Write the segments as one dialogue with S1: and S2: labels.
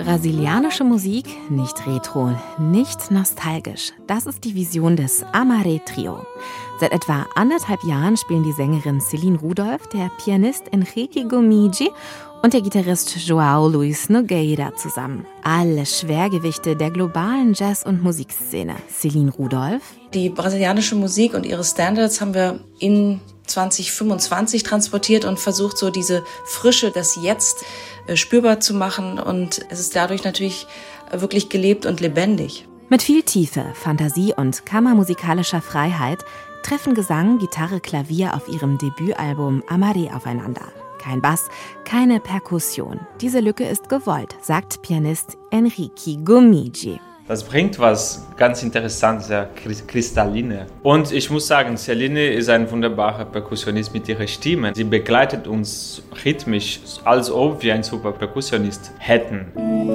S1: Brasilianische Musik, nicht retro, nicht nostalgisch. Das ist die Vision des Amaré Trio. Seit etwa 1,5 Jahren spielen die Sängerin Céline Rudolph, der Pianist Henrique Gomide und der Gitarrist João Luis Nogueira zusammen. Alle Schwergewichte der globalen Jazz- und Musikszene. Céline Rudolph:
S2: Die brasilianische Musik und ihre Standards haben wir in 2025 transportiert und versucht, so diese Frische, das Jetzt spürbar zu machen. Und es ist dadurch natürlich wirklich gelebt und lebendig.
S1: Mit viel Tiefe, Fantasie und kammermusikalischer Freiheit treffen Gesang, Gitarre, Klavier auf ihrem Debütalbum Amaré aufeinander. Kein Bass, keine Perkussion. Diese Lücke ist gewollt, sagt Pianist Henrique Gomide.
S3: Das bringt was ganz Interessantes, sehr Kristalline. Und ich muss sagen, Céline ist ein wunderbarer Perkussionist mit ihrer Stimme. Sie begleitet uns rhythmisch, als ob wir einen super Perkussionist hätten.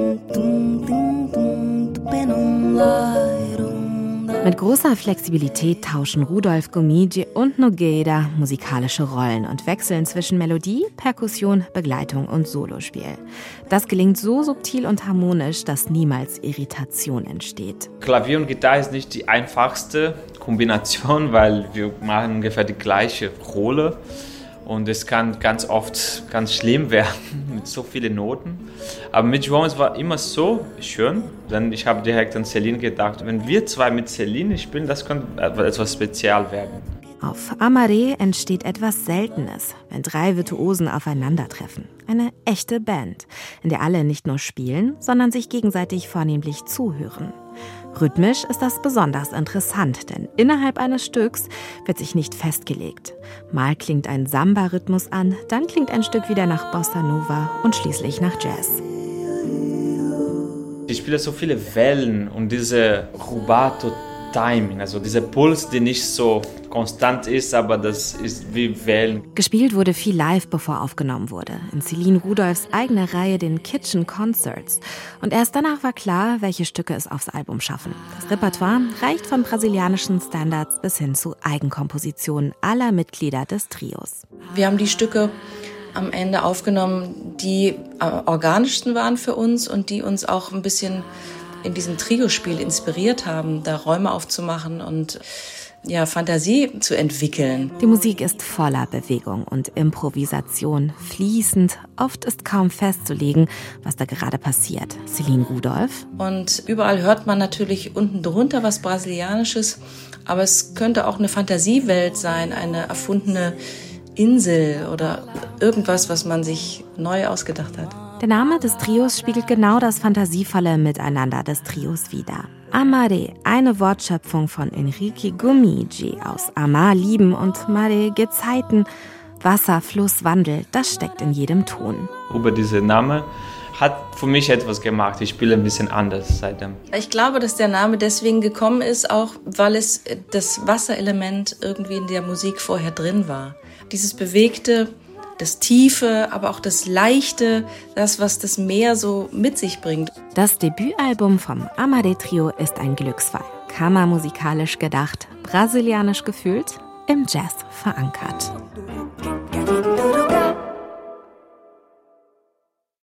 S1: Mit großer Flexibilität tauschen Rudolph, Gomide und Nogueira musikalische Rollen und wechseln zwischen Melodie, Perkussion, Begleitung und Solospiel. Das gelingt so subtil und harmonisch, dass niemals Irritation entsteht.
S3: Klavier und Gitarre ist nicht die einfachste Kombination, weil wir machen ungefähr die gleiche Rolle. Und es kann ganz oft ganz schlimm werden mit so vielen Noten. Aber mit João, es war immer so schön, denn ich habe direkt an Céline gedacht, wenn wir zwei mit Céline spielen, das könnte etwas spezial werden.
S1: Auf Amaré entsteht etwas Seltenes, wenn 3 Virtuosen aufeinandertreffen. Eine echte Band, in der alle nicht nur spielen, sondern sich gegenseitig vornehmlich zuhören. Rhythmisch ist das besonders interessant, denn innerhalb eines Stücks wird sich nicht festgelegt. Mal klingt ein Samba-Rhythmus an, dann klingt ein Stück wieder nach Bossa Nova und schließlich nach Jazz.
S3: Ich spiele so viele Wellen und diese Rubato Timing, also dieser Puls, der nicht so konstant ist, aber das ist wie Wellen.
S1: Gespielt wurde viel live, bevor aufgenommen wurde. In Céline Rudolphs eigener Reihe, den Kitchen Concerts. Und erst danach war klar, welche Stücke es aufs Album schaffen. Das Repertoire reicht von brasilianischen Standards bis hin zu Eigenkompositionen aller Mitglieder des Trios.
S2: Wir haben die Stücke am Ende aufgenommen, die am organischsten waren für uns und die uns auch ein bisschen in diesem Trio-Spiel inspiriert haben, da Räume aufzumachen und Fantasie zu entwickeln.
S1: Die Musik ist voller Bewegung und Improvisation, fließend. Oft ist kaum festzulegen, was da gerade passiert. Céline Rudolph:
S2: Und überall hört man natürlich unten drunter was Brasilianisches, aber es könnte auch eine Fantasiewelt sein, eine erfundene Insel oder irgendwas, was man sich neu ausgedacht hat.
S1: Der Name des Trios spiegelt genau das fantasievolle Miteinander des Trios wider. Amaré, eine Wortschöpfung von Henrique Gomide aus Amar, Lieben und Maré, Gezeiten. Wasser, Fluss, Wandel, das steckt in jedem Ton.
S3: Über diesen Namen hat für mich etwas gemacht. Ich spiele ein bisschen anders seitdem.
S2: Ich glaube, dass der Name deswegen gekommen ist, auch weil es das Wasserelement irgendwie in der Musik vorher drin war. Dieses Bewegte, das Tiefe, aber auch das Leichte, das, was das Meer so mit sich bringt.
S1: Das Debütalbum vom Amaré Trio ist ein Glücksfall. Kammermusikalisch gedacht, brasilianisch gefühlt, im Jazz verankert.